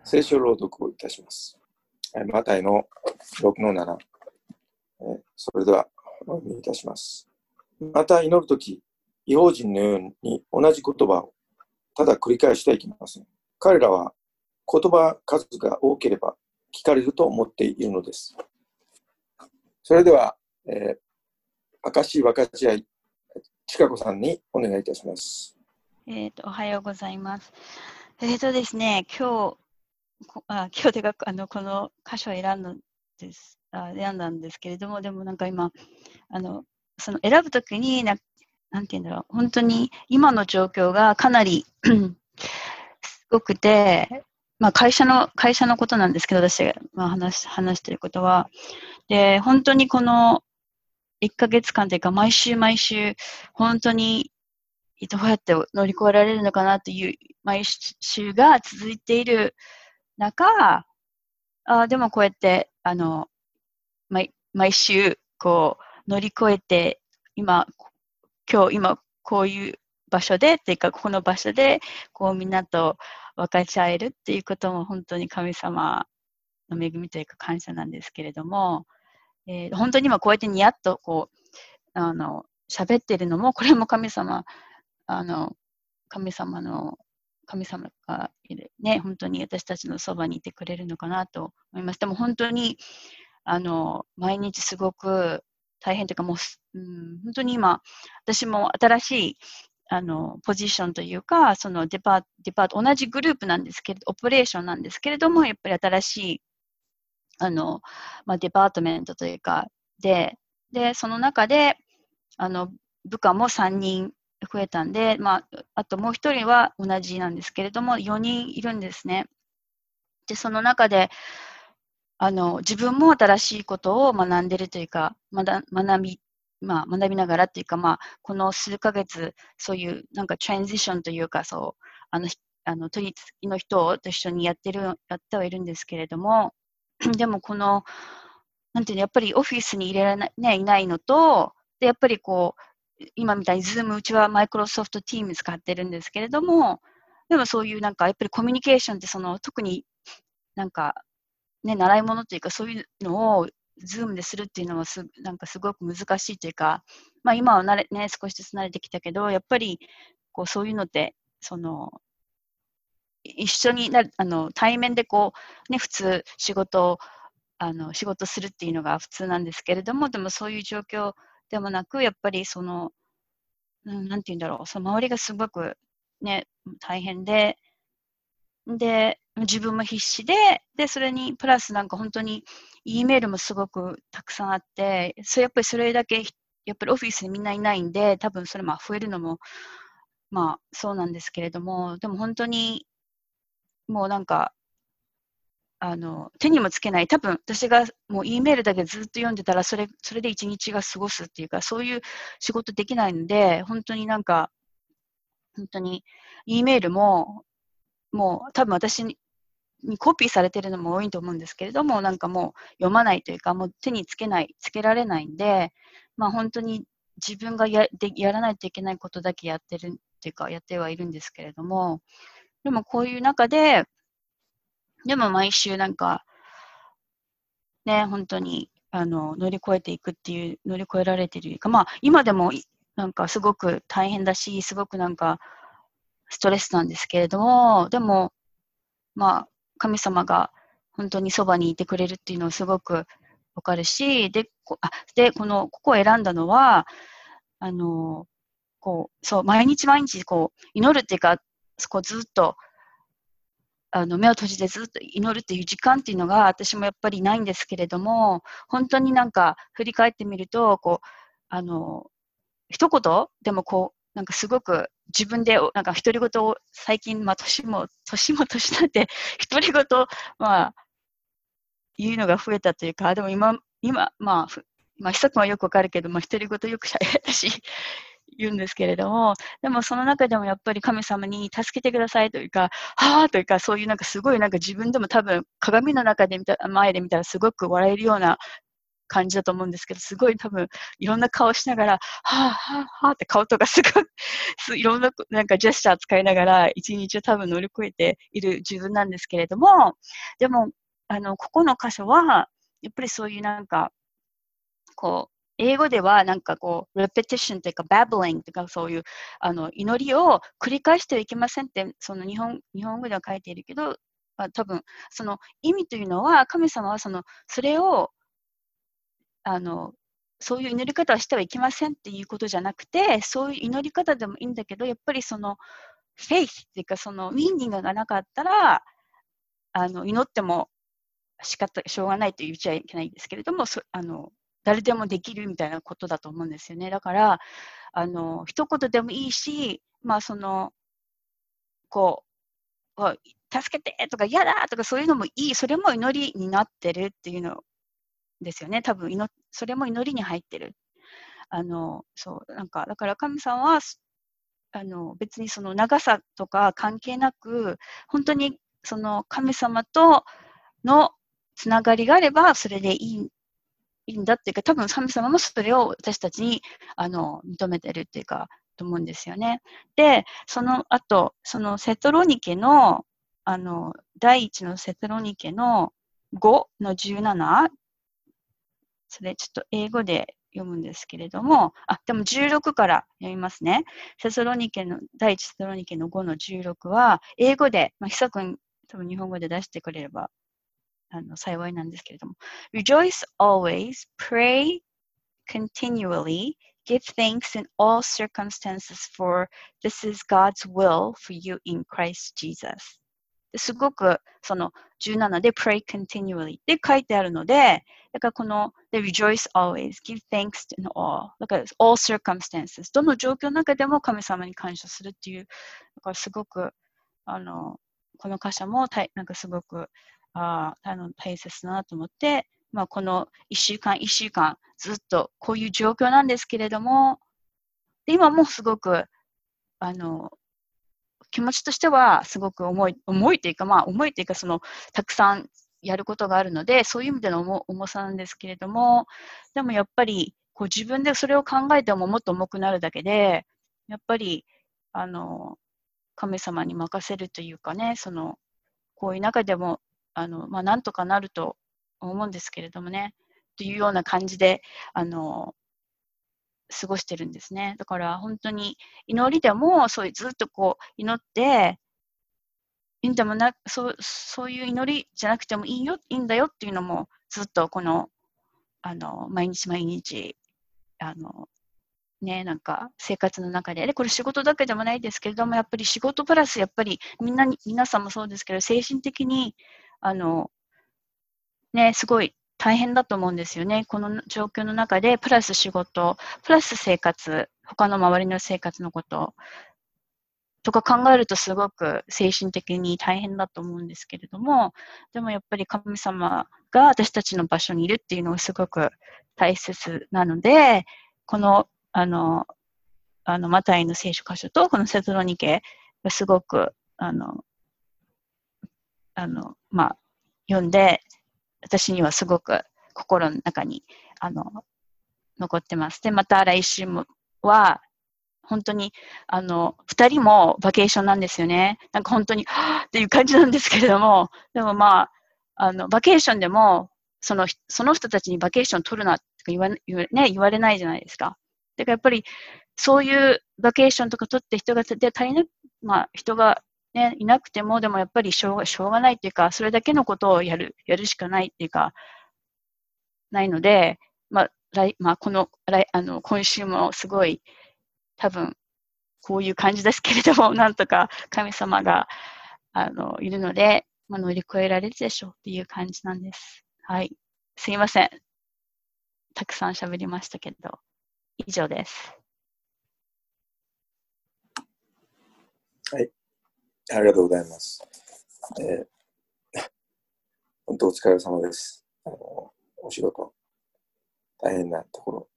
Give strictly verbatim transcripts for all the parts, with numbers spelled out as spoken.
聖書朗読をいたします。マタイのろくのなな。それではお読みいたします。また祈るとき、異邦人のように同じ言葉をただ繰り返してはいけません。彼らは言葉数が多ければ聞かれると思っているのです。それでは、えー、証分かち合い、ちかこさんにお願いいたします。 えーと、おはようございます。えーとですね、今日、あ今日でかあのこの箇所を選んだんですあ選んだんですけれども、でもなんか今、あのその選ぶときにな、なんていうんだろう、本当に今の状況がかなりすごくて、まあ、会社の会社のことなんですけど、私が、まあ、話話していることは、で本当にこのいっかげつかんというか、毎週毎週、本当にどうやって乗り越えられるのかなという毎週が続いている中、あでもこうやってあの 毎, 毎週こう乗り越えて、今今日今こういう場所でっていうか、ここの場所でこうみんなと分かち合えるっていうことも本当に神様の恵みというか感謝なんですけれども、えー、本当に今こうやってニヤッとこうあの喋ってるのも、これも神様あの神様の神様がいるね、本当に私たちのそばにいてくれるのかなと思います。でも本当にあの毎日すごく大変というか、もう、うん、本当に今私も新しいあのポジションというか、そのデパート、デパート同じグループなんですけれど、オペレーションなんですけれども、やっぱり新しいあの、まあ、デパートメントというかで、でその中であの部下もさんにん増えたんで、まあ、あともうひとりは同じなんですけれども、よにんいるんですね。で、その中で、あの自分も新しいことを学んでいるというか、まだ学び、まあ、学びながらというか、まあ、この数ヶ月、そういうなんかトランジションというか、そう、あの、あの取り次ぎの人と一緒にやってる、やってはいるんですけれども、でもこの、なんていうの、やっぱりオフィスに入れられない、ね、いないのと、で、やっぱりこう、今みたいに Zoom、うちは Microsoft Teams 使ってるんですけれども、でもそういうなんか、やっぱりコミュニケーションってその、特になんか、ね、習い物というか、そういうのを Zoom でするっていうのはす、なんかすごく難しいというか、まあ今は慣れ、ね、少しずつ慣れてきたけど、やっぱりこうそういうのって、その、一緒になあの対面でこう、ね、普通仕事あの仕事するっていうのが普通なんですけれども、でもそういう状況でもなく、やっぱりその、うん、なんて言うんだろう、その周りがすごくね、大変で、で、自分も必死で、で、それにプラスなんか本当に E メールもすごくたくさんあって、それやっぱりそれだけ、やっぱりオフィスにみんないないんで、多分それまあ増えるのも、まあそうなんですけれども、でも本当にもうなんか、あの手にもつけない、多分私がもう E メールだけずっと読んでたら、それそれで一日が過ごすっていうか、そういう仕事できないので、本当になんか、本当に E メールも、もう多分私ににコピーされてるのも多いと思うんですけれども、なんかもう読まないというか、もう手につけない、つけられないんで、まあ本当に自分がやでやらないといけないことだけやってるっていうか、やってはいるんですけれども、でもこういう中で、でも毎週なんか、ね、本当にあの乗り越えていくっていう、乗り越えられてるいうか、まあ今でもなんかすごく大変だし、すごくなんかストレスなんですけれども、でも、まあ神様が本当にそばにいてくれるっていうのをすごくわかるし、で、こあでこのここを選んだのは、あのこうそう毎日毎日こう祈るっていうか、こうずっとあの目を閉じてずっと祈るっていう時間っていうのが私もやっぱりないんですけれども、本当になんか振り返ってみると、こうあの一言でもこうなんかすごく自分でなんか独り言を最近、まあ、年も年も年なんて独り言、まあ、言うのが増えたというか、でも今今まあまあ、一つはよくわかるけど、まあ、独り言よくしゃべったし言うんですけれども、でもその中でもやっぱり神様に助けてくださいというか、はぁというか、そういうなんかすごいなんか自分でも多分鏡の中で見た、前で見たらすごく笑えるような感じだと思うんですけど、すごい多分いろんな顔しながら、はぁはぁはぁって顔とかすごい、いろんななんかジェスチャー使いながら一日を多分乗り越えている自分なんですけれども、でも、あの、ここの箇所は、やっぱりそういうなんか、こう、英語ではなんかこう、repetition というか、babbling というか、そういう、あの、祈りを繰り返してはいけませんって、その日本、日本語では書いているけど、まあ、多分、その意味というのは、神様はその、それを、あの、そういう祈り方をしてはいけませんっていうことじゃなくて、そういう祈り方でもいいんだけど、やっぱりその、フェイスっていうか、その、ミーニングがなかったら、あの、祈っても仕方、しょうがないと言っちゃいけないんですけれども、そあの、誰でもできるみたいなことだと思うんですよね。だから、あの、一言でもいいし、まあ、その、こう、こう助けてとか嫌だとかそういうのもいい、それも祈りになってるっていうのですよね。多分祈、それも祈りに入ってる。あの、そう、なんか、だから神さんは、あの、別にその長さとか関係なく、本当にその神様とのつながりがあれば、それでいいいいんだっていうか、多分神様もそれを私たちにあの認めてるっていうか、と思うんですよね。で、その後、そのセトロニケの、あの、第一のセトロニケのごのじゅうなな、それちょっと英語で読むんですけれども、あ、でもじゅうろくから読みますね。セトロニケの、第一セトロニケのごのじゅうろくは、英語で、まあ、ひさくん、多分日本語で出してくれれば、あの、幸いなんですけれども。Rejoice always, pray continually, give thanks in all circumstances, for this is God's will for you in Christ Jesus. すごくそのじゅうななで pray continually って書いてあるので、だからこの rejoice always, give thanks in all. だから all circumstances. どの状況の中でも神様に感謝するっていう、だからすごく、あの、この箇所もたいなんかすごくああの大切だなと思って、まあ、このいっしゅうかんいっしゅうかんずっとこういう状況なんですけれども、で今もすごくあの気持ちとしてはすごく重い、重いというか、まあ重いというか、そのたくさんやることがあるので、そういう意味での重重さなんですけれども、でもやっぱりこう自分でそれを考えてももっと重くなるだけで、やっぱりあの神様に任せるというかね、そのこういう中でもあの、まあ、なんとかなると思うんですけれどもね、というような感じで、あの過ごしてるんですね。だから本当に祈りでもそういうずっとこう祈って、いいんでもなそう、そういう祈りじゃなくてもいいよ、いいんだよっていうのもずっとこの、あの、毎日毎日、あの、ね、なんか生活の中で、で、これ仕事だけでもないですけれども、やっぱり仕事プラスやっぱりみんなに、皆さんもそうですけど、精神的に、あの、ね、すごい大変だと思うんですよね。この状況の中で、プラス仕事、プラス生活、他の周りの生活のこととか考えるとすごく精神的に大変だと思うんですけれども、でもやっぱり神様が私たちの場所にいるっていうのがすごく大切なので、この、あの、あの、マタイの聖書箇所とこのセトロニケがすごく、あの、あの、まあ、読んで、私にはすごく心の中に、あの、残ってます。で、また来週もは、本当に、あの、二人もバケーションなんですよね。なんか本当に、はぁっていう感じなんですけれども、でもまあ、あの、バケーションでも、その、その人たちにバケーション取るなって言わ,、ね、言われないじゃないですか。だからやっぱり、そういうバケーションとか取って人がで足りな、まあ、人がね、いなくても、でもやっぱりしょうが、しょうがないっていうか、それだけのことをやる、やるしかないっていうか、ないので、まあ、来、まあ、この、来、あの、今週もすごい、多分、こういう感じですけれども、なんとか神様が、あの、いるので、まあ、乗り越えられるでしょうっていう感じなんです。はい。すいません。たくさん喋りましたけど、以上です。 はい。ありがとうございます。えー、本当お疲れ様です。あの、お仕事、大変なところ。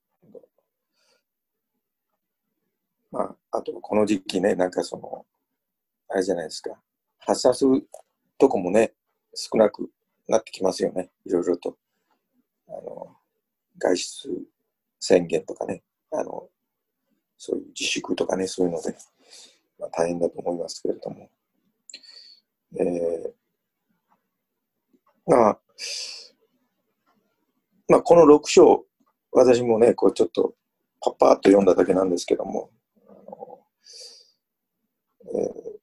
まあ、あと、この時期ね、なんかその、あれじゃないですか。発散するとこもね、少なくなってきますよね。いろいろと。あの、 外出宣言とかね、あのそういう自粛とかね、そういうので、まあ、大変だと思いますけれども、えーまあまあ、このろく章、私もね、こうちょっとパッパーっと読んだだけなんですけども、あのえー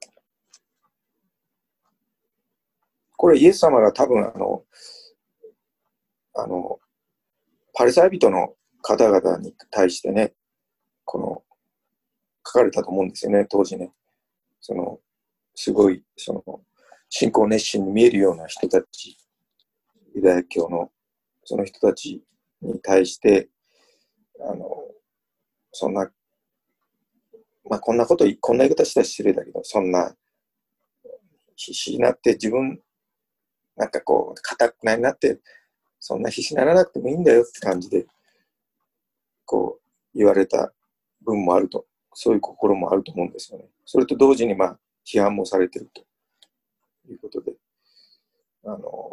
これイエス様が多分あの、あの、パリサイ人の方々に対してね、この、書かれたと思うんですよね、当時ね。その、すごい、その、信仰熱心に見えるような人たち、ユダヤ教のその人たちに対して、あの、そんな、まあ、こんなこと、こんな言い方したら失礼だけど、そんな、必死になって自分、なんかこう、固くなになって、そんな必死にならなくてもいいんだよって感じで、こう、言われた分もあると、そういう心もあると思うんですよね。それと同時に、まあ、批判もされているということで、あの、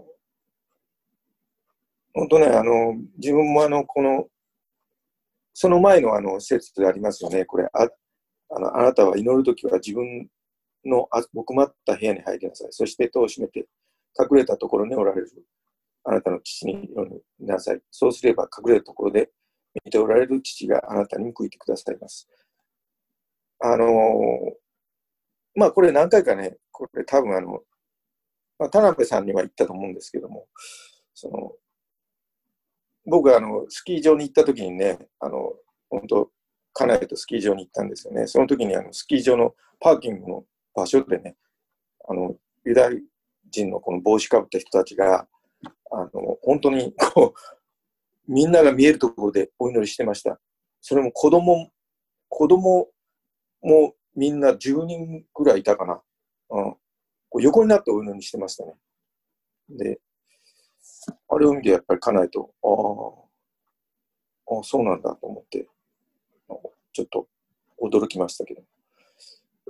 本当ね、あの、自分もあの、この、その前のあの、説ありますよね。これ、あ、あの、あなたは祈るときは自分の奥まった部屋に入りなさい。そして戸を閉めて、隠れたところにおられるあなたの父に祈りなさい。そうすれば隠れたところで見ておられる父があなたに報いてくださいます。あのー、まあこれ何回かね、これ多分あの、まあ、田辺さんには言ったと思うんですけども、その、僕はあの、スキー場に行った時にね、あの、本当家内とスキー場に行ったんですよね。その時にあの、スキー場のパーキングの場所でね、あの、ユダヤ人のこの帽子かぶった人たちが、あの、本当にこう、みんなが見えるところでお祈りしてました。それも子供、子供もみんなじゅうにんぐらいいたかな。うん、こう横になってお祈りしてましたね。で、あれを見てやっぱり家内と、ああ、そうなんだと思って、ちょっと驚きましたけど。え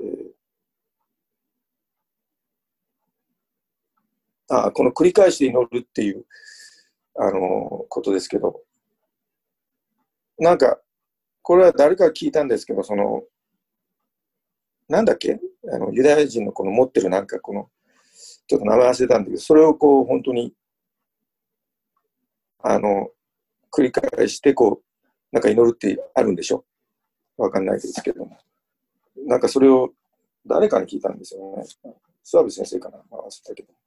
ー、あこの繰り返して祈るっていう、あのことですけど、なんか、これは誰か聞いたんですけど、その、なんだっけあのユダヤ人のこの持ってるなんかこの、ちょっと名前忘れたんだけど、それをこう本当に、あの、繰り返してこう、なんか祈るってあるんでしょわかんないですけども。なんかそれを誰かに聞いたんですよね。諏訪部先生かな、まあ、忘れたけど。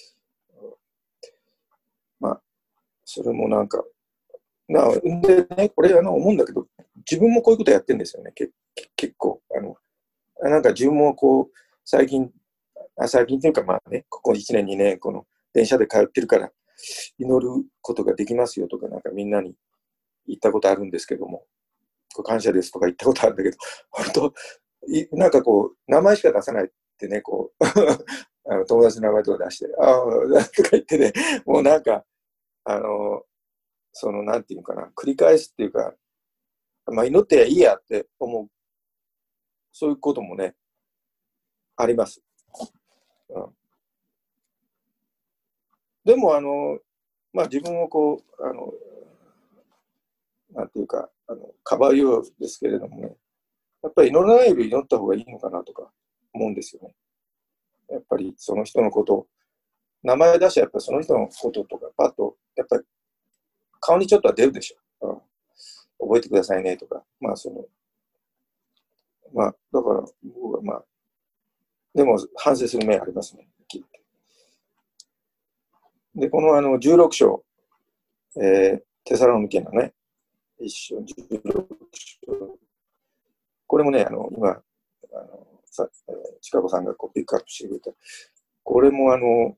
まあ、それもなんか、なでね、これあの思うんだけど、自分もこういうことやってるんですよね、け結構。あのなんか自分もこう、最近、あ最近というかまあね、ここいちねん、にねん、この電車で通ってるから、祈ることができますよとか、なんかみんなに言ったことあるんですけども、感謝ですとか言ったことあるんだけど、本当、いなんかこう、名前しか出さないってね、こう、あの友達の名前とか出して、ああ、とか言ってね、もうなんか、あの、その、なんていうのかな、繰り返すっていうか、まあ、祈っていいやって思う、そういうこともね、あります。うん、でも、あの、まあ、自分をこう、あの、なんていうか、あのかばうようですけれどもね、やっぱり祈らないより祈った方がいいのかなとか思うんですよね。やっぱりその人のことを、名前出してやっぱりその人のこととか、パッと、やっぱり顔にちょっとは出るでしょ。うん、覚えてくださいねとか、まあその、まあだから僕はまあ、でも反省する面ありますね。で、このあのじゅうろく章、えー、テサロニケのね、一章、じゅうろく章、これもね、あの今、あのさえー、近子さんがこうピックアップしてくれた、これもあの、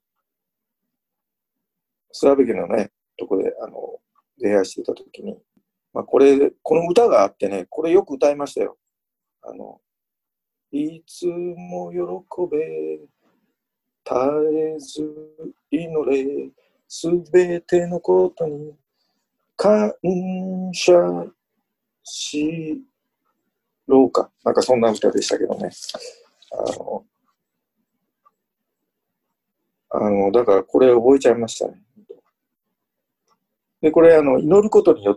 スラベ家のね、とこであの出会いしてたときに、まあ、これ、この歌があってね、これよく歌いましたよ。あの、いつも喜べ、絶えず祈れ、すべてのことに感謝しろうか。なんかそんな歌でしたけどね。あの、あのだからこれ覚えちゃいましたね。 で、これ、あの、祈ることによって、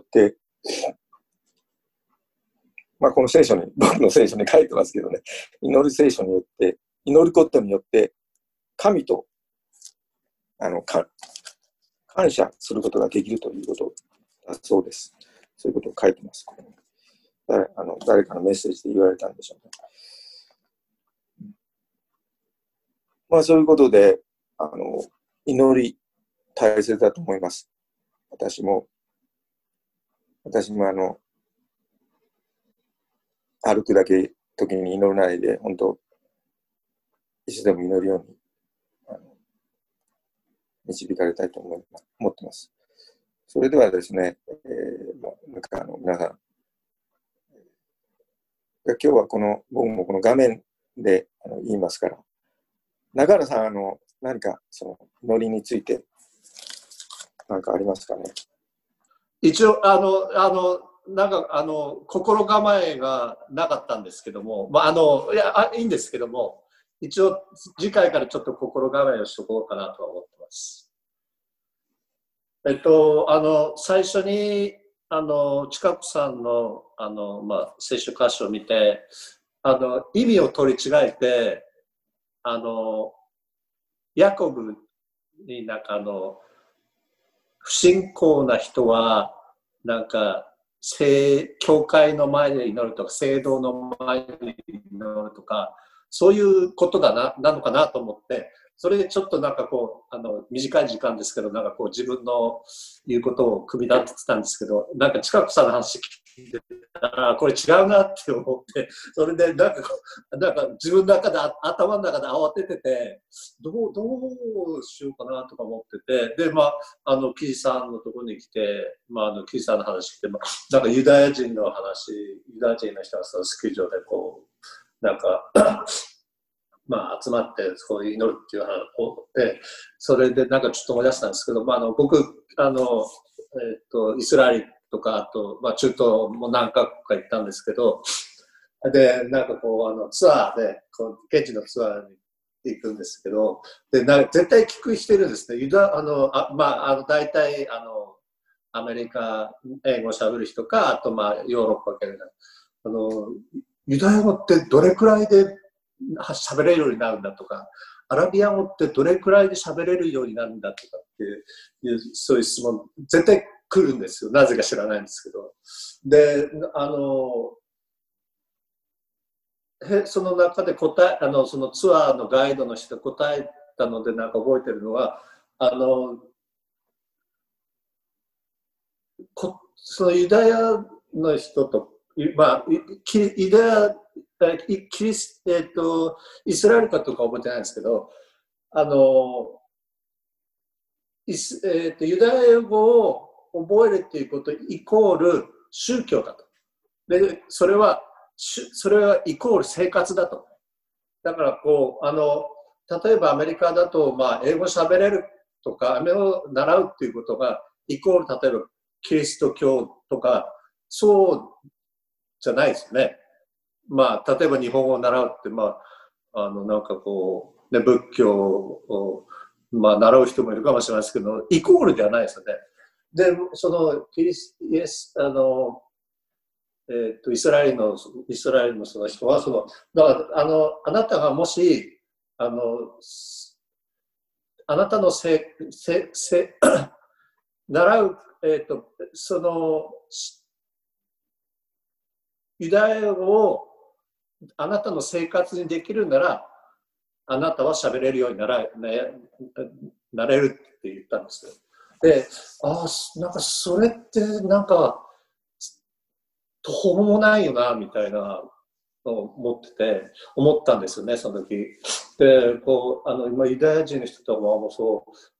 まあ、この聖書に、僕の聖書に書いてますけどね、祈る聖書によって、祈ることによって、神と、あの、か感謝することができるということだそうです。そういうことを書いてます。誰あの誰かのメッセージで言われたんでしょうね。まあ、そういうことで、あの、祈り、大切だと思います。私も、私もあの、歩くだけ時に祈らないで、本当、いつでも祈るようにあの導かれたいと思い思ってます。それではですね、えーまあ、なんかあの皆さん、今日はこの、僕もこの画面であの言いますから、中原さん、あの何かその祈りについて何かありますかね。 一応、あの、あの、なんか、あの、心構えがなかったんですけども、まあ、あの、いや、あいいんですけども、一応、次回からちょっと心構えをしとこうかなとは思ってます。えっと、あの、最初に、あの、近くさんの、あの、まあ、聖書箇所を見て、あの、意味を取り違えて、あの、ヤコブになんかあの、不信仰な人は、なんか、教会の前で祈るとか、聖堂の前で祈るとか、そういうことだな、なのかなと思って、それでちょっとなんかこう、あの、短い時間ですけど、なんかこう自分の言うことを組み立ててたんですけど、なんか近くさんの話聞いてたら、これ違うなって思って、それでなんかこう、なんか自分の中で、頭の中で慌ててて、どう、どうしようかなとか思ってて、で、まあ、あの、キジさんのところに来て、まあ、あの、キジさんの話来て、まあ、なんかユダヤ人の話、ユダヤ人の人がそのスキー場でこう、なんか、まあ、集まってそういう祈るっていう話で、それでなんかちょっと思い出したんですけど、まあ、あの僕あの、えっとイスラエルとかあと、まあ、中東も何カ国か行ったんですけど、でなんかこうあのツアーでこう現地のツアーに行くんですけど、でなんか絶対聞くしてるんですね。ユダあのあ、まあ、あの大体あのアメリカ英語をしゃべる人か、あとまあヨーロッパ系あのユダヤ語ってどれくらいで喋れるようになるんだとか、アラビア語ってどれくらいで喋れるようになるんだとかっていう、そういう質問、絶対来るんですよ。なぜか知らないんですけど。で、あの、その中で答え、あの、そのツアーのガイドの人が答えたので、なんか覚えてるのは、あの、こそのユダヤの人と、まあ、ユダヤキリス、えーと、イスラエルかとか覚えてないんですけど、あのイス、えーと、ユダヤ語を覚えるっていうことイコール宗教だと。で、それは、それはイコール生活だと。だからこう、あの、例えばアメリカだと、まあ、英語喋れるとか、英語を習うっていうことがイコール、例えばキリスト教とか、そうじゃないですよね。まあ、例えば日本語を習うって、まあ、あの、なんかこう、ね、仏教を、まあ、習う人もいるかもしれないですけど、イコールではないですよね。で、その、キリス、イエス、あの、えっと、イスラエルの、イスラエルのその人は、その、だから、あの、あなたがもし、あの、あなたのせ、せ、せ、習う、えっと、その、ユダヤ語をあなたの生活にできるなら、あなたは喋れるようになら、ね、なれるって言ったんですよ。で、ああ、なんかそれってなんか、途方もないよな、みたいなのを思ってて、思ったんですよね、その時。で、こう、あの、今、ユダヤ人の人とかもそう、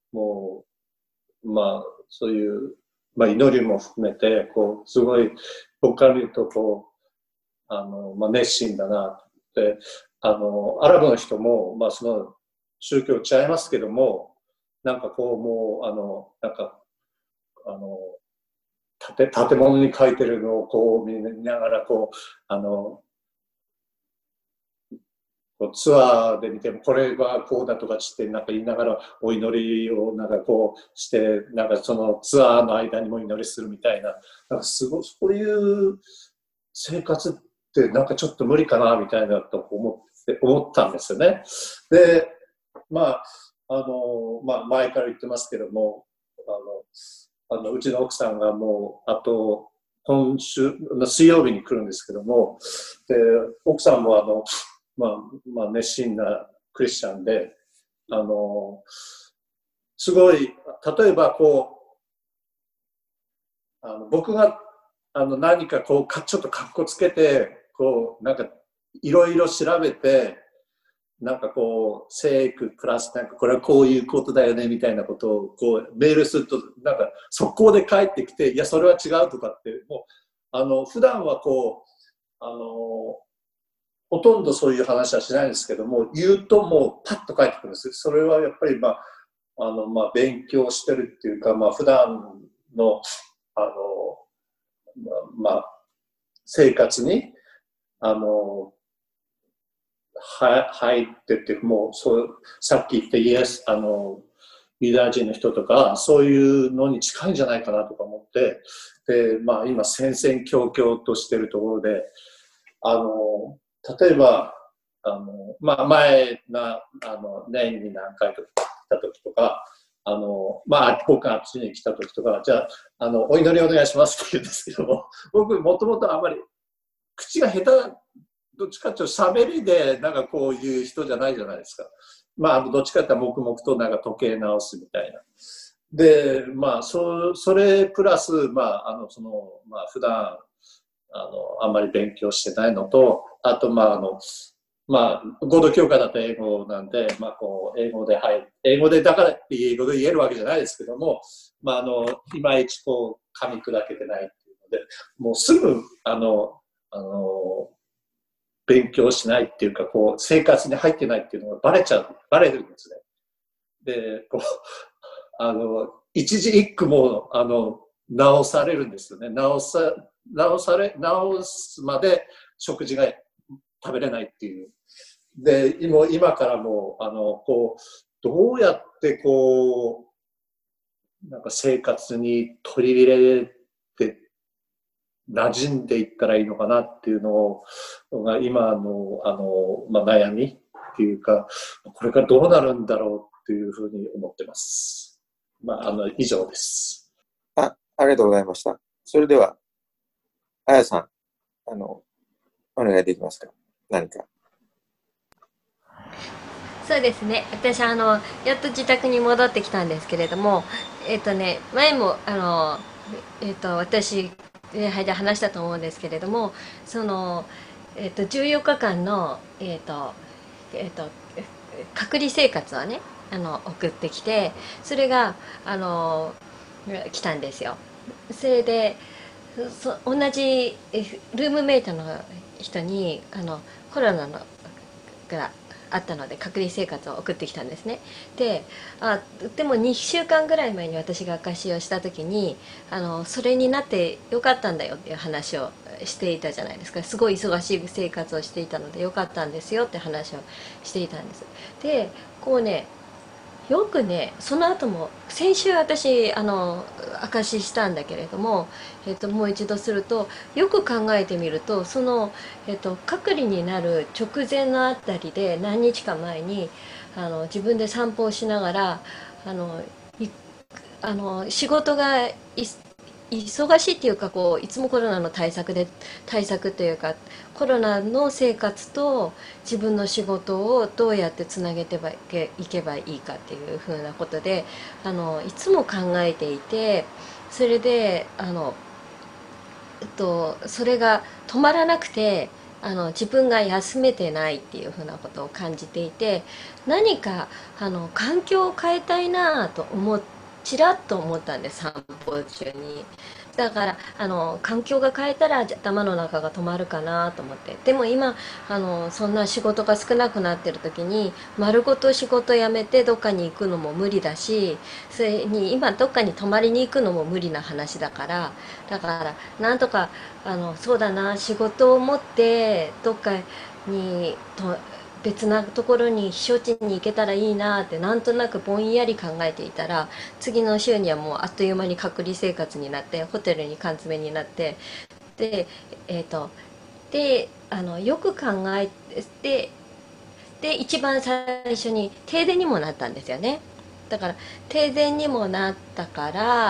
もう、まあ、そういう、まあ、祈りも含めて、こう、すごい、僕から見ると、こう、あの、まあ、熱心だなって、あの、アラブの人も、まあ、その、宗教違いますけども、なんかこう、もう、あの、なんか、あの、建建物に書いてるのをこう見ながら、こう、あの、 こうツアーで見てもこれがこうだとかしてなんか言いながらお祈りをなんかこうしてなんかそのツアーの間にも祈りするみたいな、なんかすごいそういう生活ってなんかちょっと無理かなみたいなと思って思ったんですよね。で、まああのまあ前から言ってますけども、あのあのうちの奥さんがもうあと今週の水曜日に来るんですけども、で奥さんもあのまあ、まあ、熱心なクリスチャンで、あの、すごい、例えばこう、あの僕があの何かこうか、ちょっとかっこつけて、こう、なんかいろいろ調べて、なんかこう、聖句プラスなんかこれはこういうことだよねみたいなことをこうメールすると、なんか速攻で帰ってきて、いや、それは違うとかって、もう、あの、普段はこう、あの、ほとんどそういう話はしないんですけども、言うともうパッと返ってくるんです。それはやっぱり、まあ、あの、まあ、勉強してるっていうか、まあ、普段の、あの、まあ、生活に、あの、は、入ってって、もう、そう、さっき言ったイエス、あの、ユダヤ人の人とか、そういうのに近いんじゃないかなとか思って、で、まあ、今、戦々恐々としてるところで、あの、例えば、あの、まあ、前な、あの、年に何回か来た時とか、あの、まあ、僕があっちに来た時とか、じゃあ、あの、お祈りお願いしますって言うんですけども、僕、もともとあまり、口が下手、どっちかっていうと喋りで、なんかこういう人じゃないじゃないですか。まあ、どっちかっていうと黙々となんか時計直すみたいな。で、まあ、そ、それプラス、まあ、あの、その、まあ、普段、あの、あんまり勉強してないのと、あと、まあ、あの、まあ、合同教会だと英語なんで、まあ、こう、英語で、はい、英語で、だからって英語で言えるわけじゃないですけども、まあ、あの、いまいちこう、噛み砕けてないっていうので、もうすぐ、あの、あの、勉強しないっていうか、こう、生活に入ってないっていうのがバレちゃう、バレるんですね。で、こう、あの、一字一句も、あの、直されるんですよね。直さ、直され、直すまで食事が食べれないっていう。で、今、今からもう、あの、こう、どうやってこう、なんか生活に取り入れて、馴染んでいったらいいのかなっていうのが、今の、あの、まあ、悩みっていうか、これからどうなるんだろうっていうふうに思ってます。まあ、あの、以上です。 あ、ありがとうございました。それでは、あやさん、あの、お願いできますか？何か。 そうですね。私、あの、やっと自宅に戻ってきたんですけれども、えっとね、前も、あの、えっと、私、礼拝で話したと思うんですけれども、その、えっと、じゅうよっかかんの、えっと、えっと、隔離生活をね、あの、送ってきて、それが、あの、来たんですよ。それで、そ同じえルームメイトの人にあのコロナのがあったので隔離生活を送ってきたんですね。で、あでもにしゅうかんぐらい前に私が証しをした時にあのそれになってよかったんだよっていう話をしていたじゃないですか。すごい忙しい生活をしていたのでよかったんですよって話をしていたんです。でこうね、よくね、その後も先週私あの証ししたんだけれども、えっと、もう一度するとよく考えてみるとその、えっと、隔離になる直前のあたりで何日か前にあの自分で散歩をしながらあのいあの仕事がい忙しいっていうかこういつもコロナの対策で対策というかコロナの生活と自分の仕事をどうやってつなげていけばいいかっていうふうなことであのいつも考えていて、それであの、えっと、それが止まらなくてあの自分が休めてないっていうふうなことを感じていて、何かあの環境を変えたいなと思ってちらっと思ったんです、散歩中に。だからあの環境が変えたら頭の中が止まるかなと思って。でも今あのそんな仕事が少なくなってる時に丸ごと仕事辞めてどっかに行くのも無理だし、それに今どっかに泊まりに行くのも無理な話だから、だからなんとかあのそうだな、仕事を持ってどっかにと別なところに避暑地に行けたらいいなってなんとなくぼんやり考えていたら、次の週にはもうあっという間に隔離生活になってホテルに缶詰になって、でえっ、ー、とであのよく考えて、で一番最初に停電にもなったんですよね。だから停電にもなったから、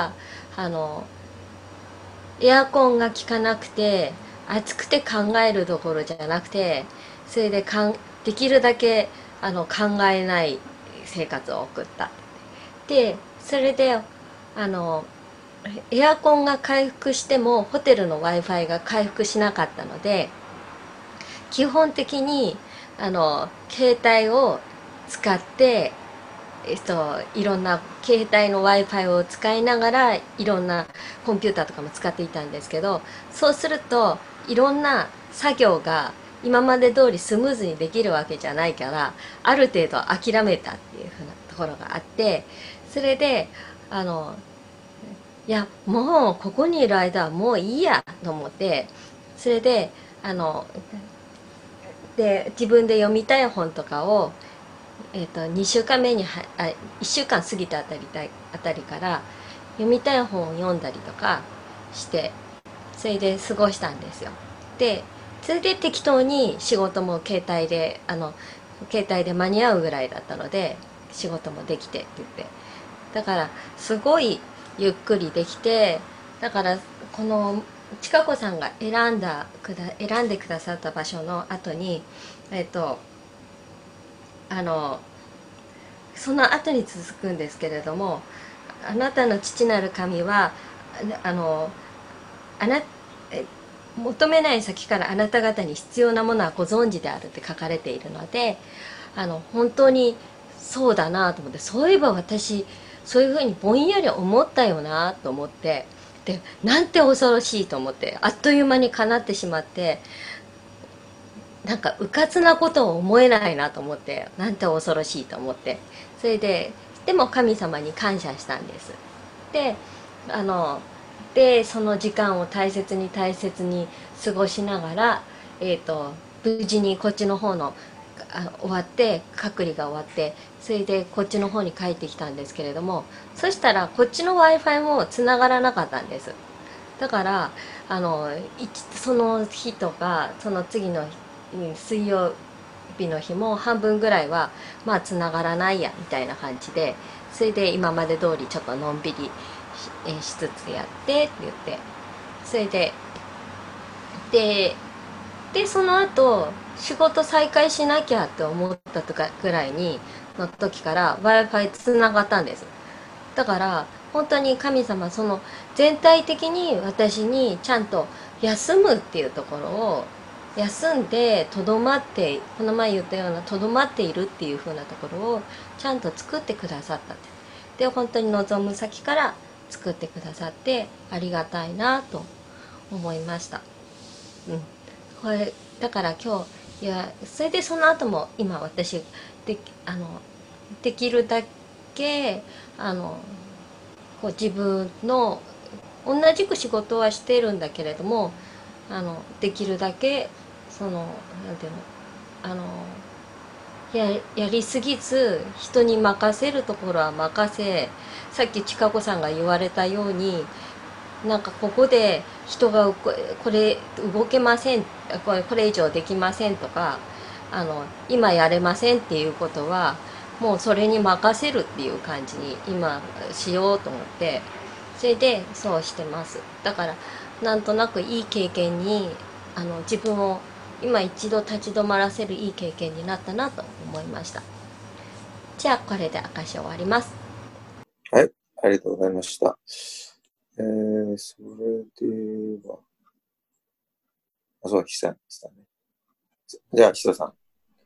あのエアコンが効かなくて暑くて考えるどころじゃなくて、それでかんできるだけあの考えない生活を送った。でそれであのエアコンが回復してもホテルの ワイファイ が回復しなかったので、基本的にあの携帯を使って、えっと、いろんな携帯の ワイファイ を使いながらいろんなコンピューターとかも使っていたんですけど、そうするといろんな作業が今まで通りスムーズにできるわけじゃないから、ある程度諦めたっていうふうなところがあって、それであのいやもうここにいる間はもういいやと思って、それであので自分で読みたい本とかを、えー、とにしゅうかんめにはあいっしゅうかん過ぎたあたりあたりから読みたい本を読んだりとかして、それで過ごしたんですよ。でそれで適当に仕事も携帯であの携帯で間に合うぐらいだったので仕事もできてって言って、だからすごいゆっくりできて、だからこのちかこさんが選んだくだ選んでくださった場所の後に、えっとあのその後に続くんですけれども、あなたの父なる神はあのあな求めない先からあなた方に必要なものはご存知であるって書かれているので、あの本当にそうだなと思って、そういえば私そういうふうにぼんやり思ったよなと思って、でなんて恐ろしいと思って、あっという間に叶ってしまって、なんかうかつなことを思えないなと思って、なんて恐ろしいと思って、それででも神様に感謝したんです。であのでその時間を大切に大切に過ごしながら、えーと、無事にこっちの方のあ終わって、隔離が終わって、それでこっちの方に帰ってきたんですけれども、そしたらこっちの ワイファイ もつながらなかったんです。だからあのその日とかその次の水曜日の日も半分ぐらいはまあつながらないやみたいな感じで、それで今まで通りちょっとのんびり し, しつつやってって言って、それでででその後仕事再開しなきゃって思ったとかぐらいにの時から ワイファイ つながったんです。だから本当に神様、その全体的に私にちゃんと休むっていうところを、休んでとどまって、この前言ったようなとどまっているっていう風なところをちゃんと作ってくださったって。で本当に望む先から作ってくださってありがたいなと思いました。うん、これだから今日、いやそれでその後も今私であのできるだけあのこう自分の同じく仕事はしてるんだけれども、あのできるだけそのなんていうのあの や, やりすぎず人に任せるところは任せ、さっきちかこさんが言われたように、なんかここで人がこれ動けません、これこれ以上できませんとか、あの今やれませんっていうことはもうそれに任せるっていう感じに今しようと思って、それでそうしてます。だからなんとなくいい経験に、あの自分を今一度立ち止まらせるいい経験になったなと思いました。じゃあこれで証し終わります。 はい、ありがとうございました。えー、それでは、あ、そう、岸田でしたね。じゃあ、岸田さん。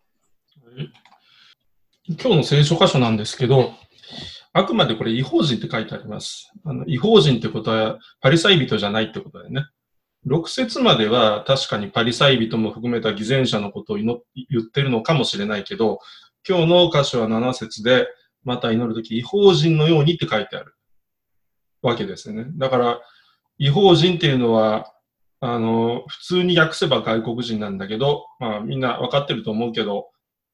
今日の聖書箇所なんですけど、あくまでこれ違法人って書いてあります。あの違法人ってことはパリサイ人じゃないってことだよね。ろく節までは確かにパリサイ人も含めた偽善者のことを言ってるのかもしれないけど、今日の箇所はなな節で、また祈るとき違法人のようにって書いてあるわけですよね。だから違法人っていうのは、あの、普通に訳せば外国人なんだけど、まあみんなわかってると思うけど、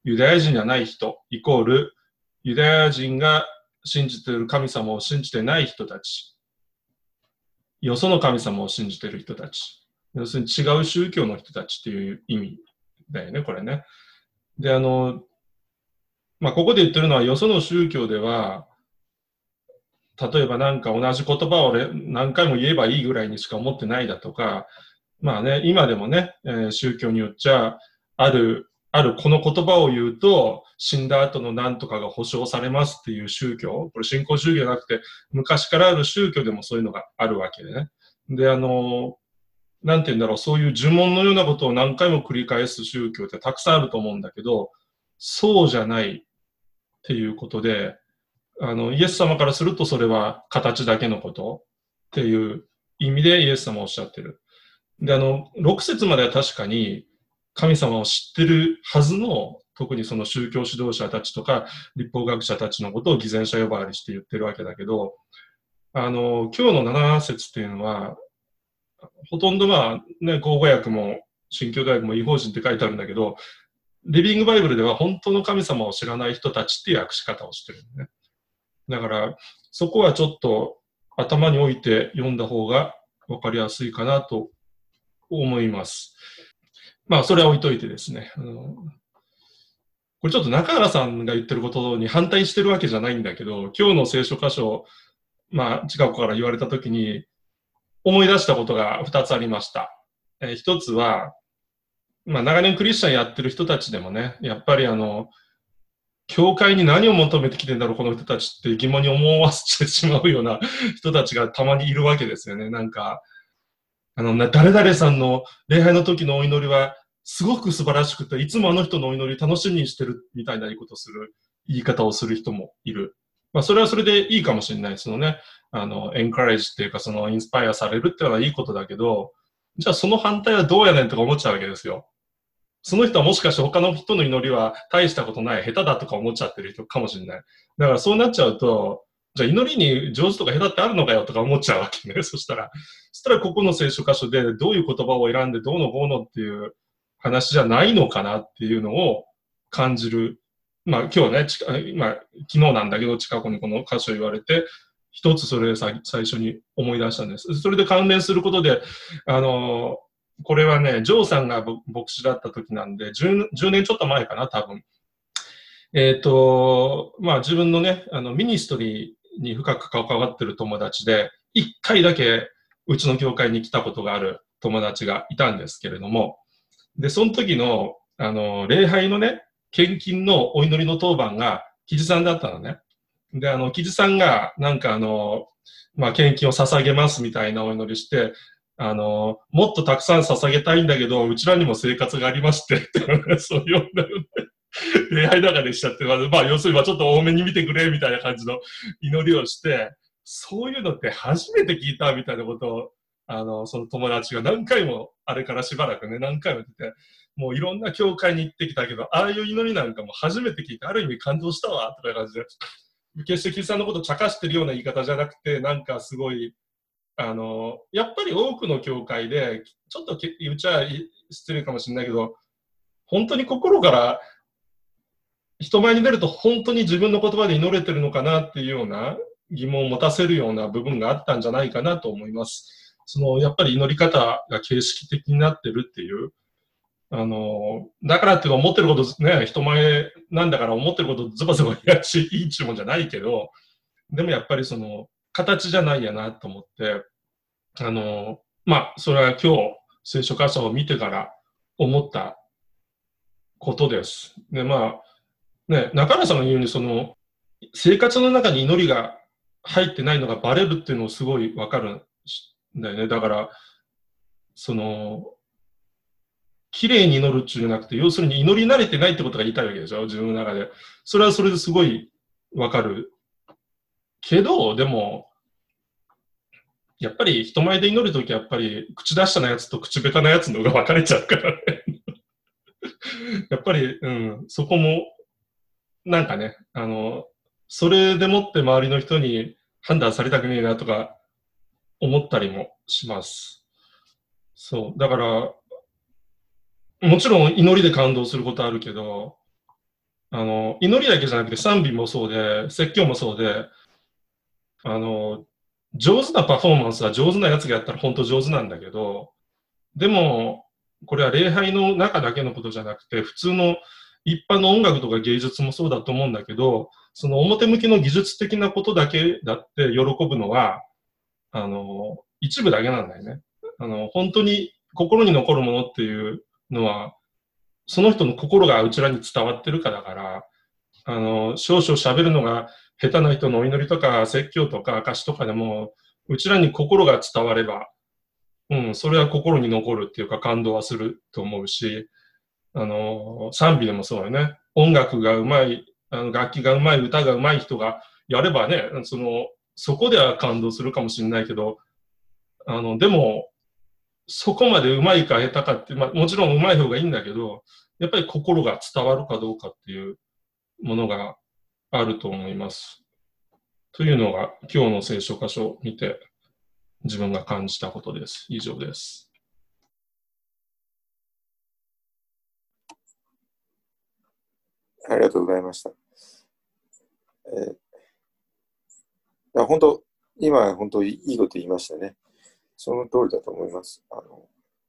ユダヤ人じゃない人、イコール、ユダヤ人が信じている神様を信じてない人たち、よその神様を信じている人たち、要するに違う宗教の人たちっていう意味だよね、これね。で、あの、まあ、ここで言ってるのは、よその宗教では、例えばなんか同じ言葉を何回も言えばいいぐらいにしか思ってないだとか、まあね、今でもね、えー、宗教によっちゃ、ある、あるこの言葉を言うと、死んだ後の何とかが保証されますっていう宗教、これ新興宗教じゃなくて、昔からある宗教でもそういうのがあるわけでね。で、あの、なんて言うんだろう、そういう呪文のようなことを何回も繰り返す宗教ってたくさんあると思うんだけど、そうじゃないっていうことで、あの、イエス様からするとそれは形だけのことっていう意味でイエス様はおっしゃってる。で、あの、ろく節までは確かに神様を知ってるはずの、特にその宗教指導者たちとか立法学者たちのことを偽善者呼ばわりして言ってるわけだけど、あの、今日のなな節っていうのは、ほとんどまあね、口語訳も新教大学も異邦人って書いてあるんだけど、リビングバイブルでは本当の神様を知らない人たちっていう訳し方をしてるんだね。だから、そこはちょっと頭に置いて読んだ方が分かりやすいかなと思います。まあ、それは置いといてですね。あのこれちょっと中原さんが言ってることに反対してるわけじゃないんだけど、今日の聖書箇所、まあ、近くから言われたときに思い出したことが二つありました。えー、一つは、まあ、長年クリスチャンやってる人たちでもね、やっぱりあの、教会に何を求めてきてんだろう、この人たちって疑問に思わせてしまうような人たちがたまにいるわけですよね。なんか、あの、誰々さんの礼拝の時のお祈りはすごく素晴らしくて、いつもあの人のお祈り楽しみにしてるみたいな言いことする、言い方をする人もいる。まあ、それはそれでいいかもしれないですよね。あの、エンカレッジっていうか、その、インスパイアされるっていうのはいいことだけど、じゃあその反対はどうやねんとか思っちゃうわけですよ。その人はもしかして他の人の祈りは大したことない、下手だとか思っちゃってる人かもしれない。だからそうなっちゃうと、じゃあ祈りに上手とか下手ってあるのかよとか思っちゃうわけね。そしたら、そしたらここの聖書箇所でどういう言葉を選んでどうのこうのっていう話じゃないのかなっていうのを感じる。まあ今日ね、ちまあ、昨日なんだけど近くにこの箇所言われて、一つそれで最初に思い出したんです。それで関連することで、あの、これはね、ジョーさんが牧師だった時なんで、10, じゅうねんちょっと前かな、多分。えっ、ー、と、まあ自分のね、あのミニストリーに深く関わってる友達で、一回だけうちの教会に来たことがある友達がいたんですけれども、で、その時の、あの、礼拝のね、献金のお祈りの当番が、キジさんだったのね。で、あの、キジさんが、なんかあの、まあ献金を捧げますみたいなお祈りして、あの、もっとたくさん捧げたいんだけど、うちらにも生活がありまして、そういうような礼拝の中でしちゃって、まあ、要するにちょっと多めに見てくれみたいな感じの祈りをして、そういうのって初めて聞いたみたいなことを、あの、その友達が何回も、あれからしばらくね、何回も言ってて、もういろんな教会に行ってきたけど、ああいう祈りなんかも初めて聞いて、ある意味感動したわ、とかいう感じで、決してキリストさんのことを茶化してるような言い方じゃなくて、なんかすごい、あの、やっぱり多くの教会で、ちょっと言っちゃ失礼かもしれないけど、本当に心から人前に出ると本当に自分の言葉で祈れてるのかなっていうような疑問を持たせるような部分があったんじゃないかなと思います。その、やっぱり祈り方が形式的になってるっていう、あの、だからって思ってることね、人前なんだから思ってることズバズバやるし、いい注文じゃないけど、でもやっぱりその、形じゃないやなと思って、あの、まあ、それは今日、聖書箇所を見てから思ったことです。で、まあ、ね、中原さんが言うように、その、生活の中に祈りが入ってないのがバレるっていうのをすごいわかるんだよね。だから、その、綺麗に祈るっていうんじゃなくて、要するに祈り慣れてないってことが言いたいわけでしょ、自分の中で。それはそれですごいわかる。けど、でも、やっぱり人前で祈るときはやっぱり口出したなやつと口下手なやつのが分かれちゃうからね。やっぱり、うん、そこも、なんかね、あの、それでもって周りの人に判断されたくねえなとか思ったりもします。そう。だから、もちろん祈りで感動することあるけど、 あの、祈りだけじゃなくて賛美もそうで、説教もそうで、あの、上手なパフォーマンスは上手なやつがやったら本当上手なんだけど、でも、これは礼拝の中だけのことじゃなくて、普通の一般の音楽とか芸術もそうだと思うんだけど、その表向きの技術的なことだけだって喜ぶのは、あの、一部だけなんだよね。あの、本当に心に残るものっていうのは、その人の心がうちらに伝わってるかだから、あの、少々喋るのが下手な人のお祈りとか説教とか証とかでも、うちらに心が伝われば、うん、それは心に残るっていうか感動はすると思うし、あの、賛美でもそうよね。音楽がうまい、あの楽器がうまい、歌がうまい人がやればね、その、そこでは感動するかもしれないけど、あの、でも、そこまでうまいか下手かって、まあ、もちろんうまい方がいいんだけど、やっぱり心が伝わるかどうかっていうものがあると思います。というのが今日の聖書箇所を見て自分が感じたことです。以上です。 ありがとうございました。えー、いや本当、今本当いいこと言いましたね。その通りだと思います。あの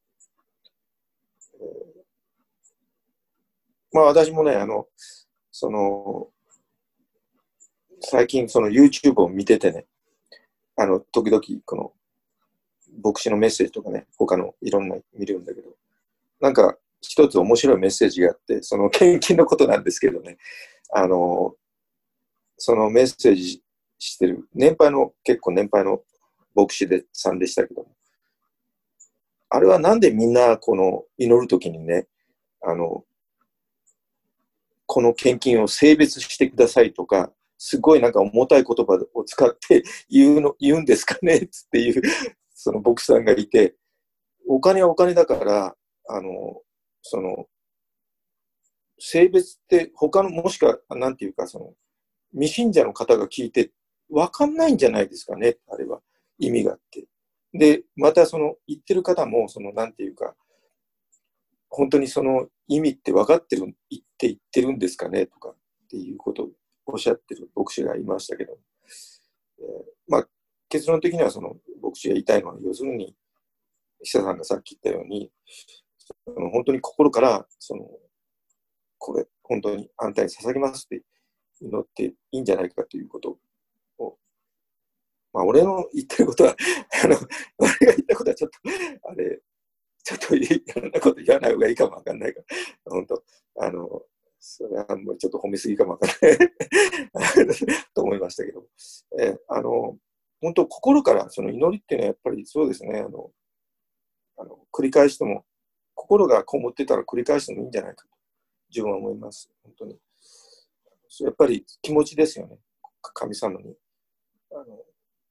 えー、まあ私もね、あの、その、最近その YouTube を見ててね、あの、時々この牧師のメッセージとかね、他のいろんな見るんだけど、なんか一つ面白いメッセージがあって、その献金のことなんですけどね、あの、そのメッセージしてる、年配の、結構年配の牧師でさんでしたけども、あれはなんでみんなこの祈るときにね、あの、この献金を性別してくださいとか、すごいなんか重たい言葉を使って言うの、言うんですかねっていう、その牧師さんがいて、お金はお金だから、あの、その、性別って他の、もしくは、なんていうか、その、未信者の方が聞いて、わかんないんじゃないですかね、あれは。意味があって。で、またその、言ってる方も、その、なんていうか、本当にその意味って分かってる、言って言ってるんですかねとかっていうことをおっしゃってる牧師がいましたけど、えー、まあ、結論的にはその牧師が言いたいのは、要するに、久さんがさっき言ったように、その本当に心から、その、これ、本当にあんたに捧げますって祈っていいんじゃないかということを、まあ、俺の言ってることは、あの、俺が言ったことはちょっと、あれ、ちょっといろんなこと言わない方がいいかもわかんないから、本当、あの、それはもうちょっと褒めすぎかもわかんないと思いましたけど、えー、あの、本当、心からその祈りっていうのはやっぱりそうですね、あの、あの繰り返しても、心がこもってたら繰り返してもいいんじゃないかと、自分は思います、本当に。やっぱり気持ちですよね、神様に。あの、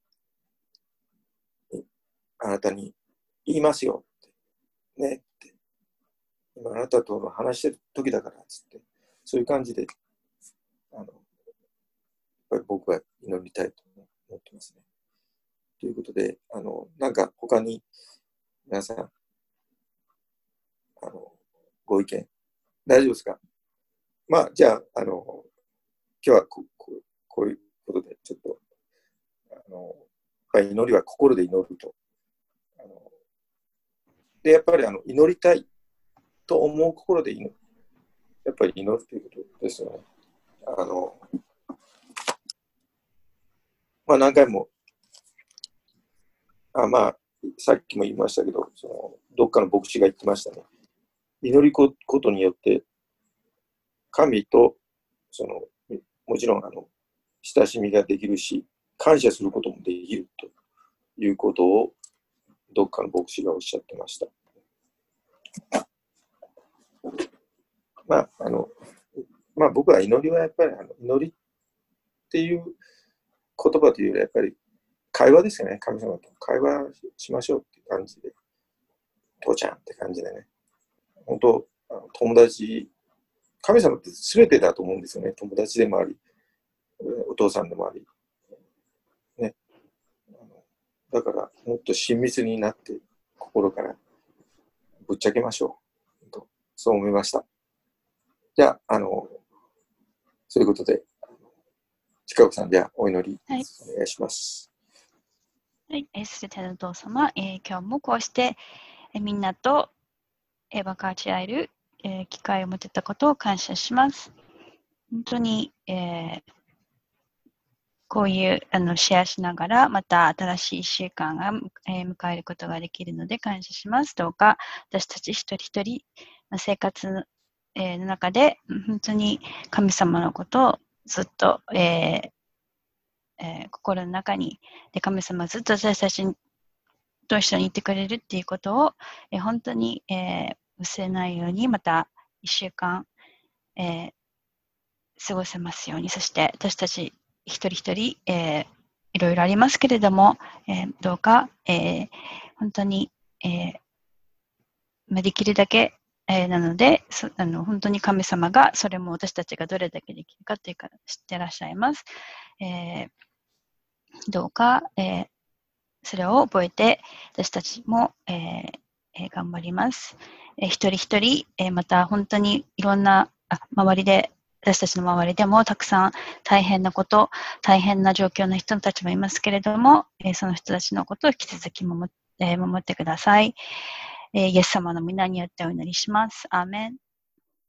あなたに言いますよ。ねって、今あなたと話してる時だからつって、そういう感じで、あの、やっぱり僕は祈りたいと思ってますね。ということで、あの、なんか他に皆さん、あの、ご意見、大丈夫ですか？まあ、じゃあ、あの、今日はこここういうことで、ちょっと、あの、やっぱり祈りは心で祈ると。あので、やっぱりあの祈りたいと思う心で祈る。やっぱり祈るということですよね。あの、まあ何回も、あまあ、さっきも言いましたけど、そのどっかの牧師が言ってましたね。祈りことによって、神と、その、もちろん、あの、親しみができるし、感謝することもできるということを、どっかの牧師がおっしゃってました。まあ、あの、まあ僕は祈りはやっぱり、あの祈りっていう言葉というよりはやっぱり会話ですよね。神様と会話しましょうっていう感じで、父ちゃんって感じでね。本当、あの友達、神様って全てだと思うんですよね。友達でもあり、お父さんでもあり。ね。だから、もっと親密になって、心からぶっちゃけましょう。そう思いました。じゃあ、あの、 ということで、近岡さんではお祈り、 はい、 お願いします。 はい、えー、すべてのお父様、えー、今日もこうして、えー、みんなと、えー、分かち合える、えー、機会を持てたことを感謝します。本当に、えー、こういうあのシェアしながら、また新しいいっしゅうかんが、えー、迎えることができるので感謝します。どうか私たち一人一人の生活の、えー、の中で、本当に神様のことをずっと、えーえー、心の中に、で神様はずっと私たちと一緒にいてくれるっていうことを、えー、本当に、えー、忘れないように、またいっしゅうかん、えー、過ごせますように、そして私たち一人一人、えー、いろいろありますけれども、えー、どうか、えー、本当に、えー、できるだけ、えー、なのでそあの本当に神様がそれも私たちがどれだけできるかというか知ってらっしゃいます。えー、どうか、えー、それを覚えて私たちも、えーえー、頑張ります。えー、一人一人、えー、また本当にいろんなあ周りで私たちの周りでもたくさん大変なこと、大変な状況の人たちもいますけれども、えー、その人たちのことを引き続き守って、えー、守ってください。えー、イエス様の皆によってお祈りします。アーメン。